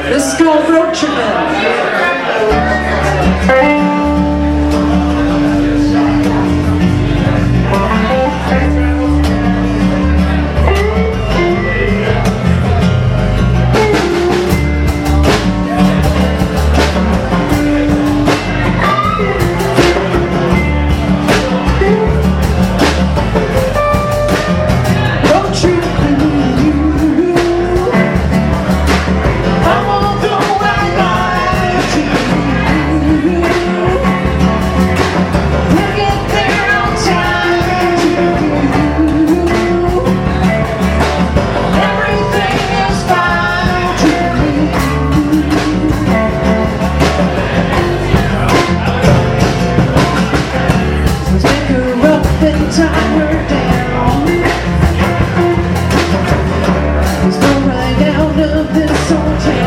This is called Road Trippin'. Time we're down, there's no right out of this old town.